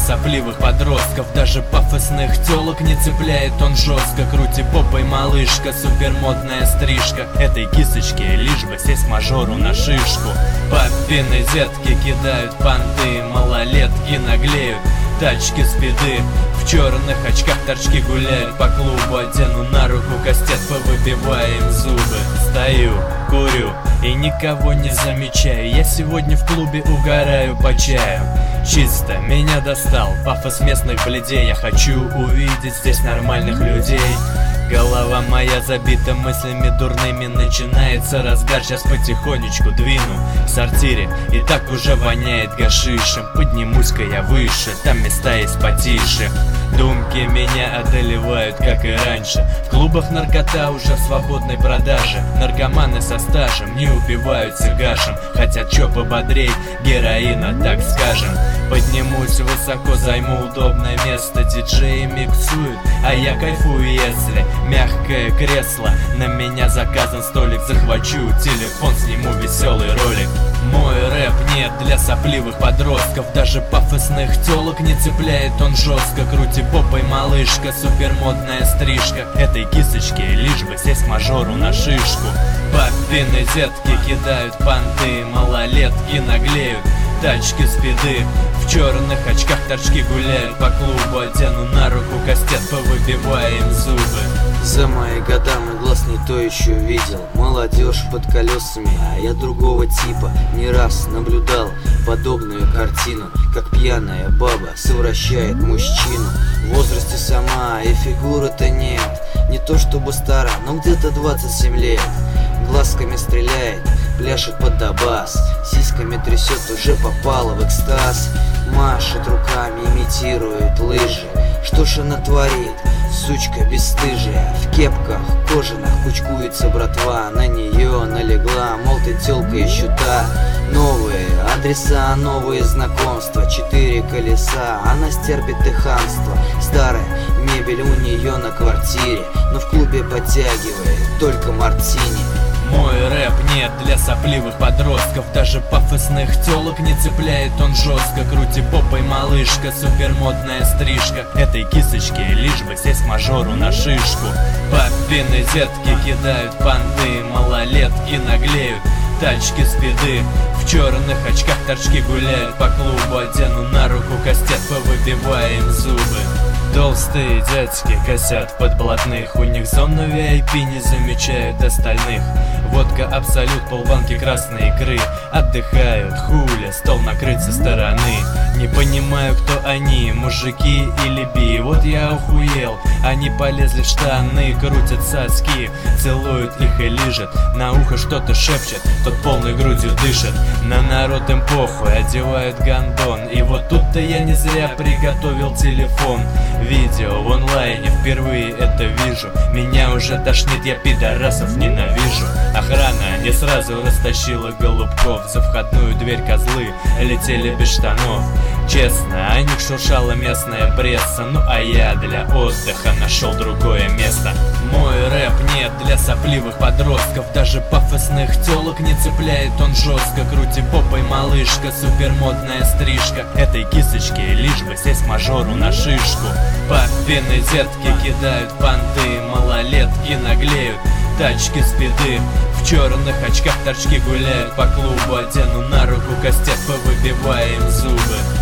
сопливых подростков. Даже пафосных тёлок не цепляет он жестко. Крути попой, малышка, супермодная стрижка. Этой кисочке лишь бы сесть мажору на шишку. Папины детки кидают понты, малолетки наглеют, тачки спиды. В черных очках торчки гуляют по клубу. Одену на руку кастет, повыбивая им зубы. Стою, курю и никого не замечаю. Я сегодня в клубе угораю по чаю. Чисто меня достал пафос местных блядей. Я хочу увидеть здесь нормальных людей. Голова моя забита мыслями дурными. Начинается разгар, сейчас потихонечку двину в сортире, и так уже воняет гашишем. Поднимусь-ка я выше, там места есть потише. Думки меня одолевают, как и раньше. В клубах наркота уже в свободной продаже. Наркоманы со стажем не убиваются гашем. Хотят чё пободрей, героина, так скажем. Поднимусь высоко, займу удобное место. Диджеи миксуют, а я кайфую, если мягкое кресло. На меня заказан столик, захвачу телефон, сниму веселый ролик. Мой рэп не для сопливых подростков. Даже пафосных тёлок не цепляет он жестко. Крути попой, малышка, супермодная стрижка. Этой кисочке лишь бы сесть мажору на шишку. Папины детки кидают понты, малолетки наглеют, тачки спиды. В черных очках торчки гуляют по клубу. Одену на руку кастет, повыбивая им зубы. За мои года мой глаз не то еще видел. Молодежь под колесами, а я другого типа. Не раз наблюдал подобную картину, как пьяная баба совращает мужчину. В возрасте сама и фигуры-то нет. Не то чтобы стара, но где-то 27 лет. Глазками стреляет, пляшет под абас, сиськами трясет, уже попала в экстаз. Машет руками, имитирует лыжи. Что ж она творит, сучка бесстыжая? В кепках кожаных кучкуется братва. На нее налегла, мол, ты тёлка еще та. Новые адреса, новые знакомства. 4 колеса, она стерпит и хамство. Старая мебель у нее на квартире, но в клубе подтягивает только мартини. Мой рэп не для сопливых подростков. Даже пафосных тёлок не цепляет он жестко. Крути попой, малышка, супермодная стрижка. Этой кисочке лишь бы сесть мажору на шишку. Папины детки кидают понты, малолетки наглеют, тачки спиды. В черных очках торчки гуляют по клубу. Одену на руку кастет, повыбивая им зубы. Толстые дядьки косят под блатных. У них зону VIP, не замечают остальных. Водка абсолют, полбанки красной икры. Отдыхают, хули, стол накрыт со стороны. Не понимаю, кто они, мужики или би. Вот я охуел, они полезли в штаны. Крутят соски, целуют их и лижет. На ухо что-то шепчет, тот полной грудью дышит. На народ им похуй, одевают гондон. И вот тут-то я не зря приготовил телефон. Видео в онлайне, впервые это вижу. Меня уже тошнит, я пидорасов ненавижу. Охрана не сразу растащила голубков. За входную дверь козлы летели без штанов. Честно, о них шуршала местная пресса. Ну а я для отдыха нашел другое место. Мой рэп не для сопливых подростков. Даже пафосных тёлок не цепляет он жестко. Крути попой, малышка, супермодная стрижка. Этой кисочке лишь бы сесть мажору на шишку. Папины детки кидают понты, малолетки наглеют, тачки спиды. В черных очках торчки гуляют по клубу. Одену на руку кастет, повыбивая им зубы.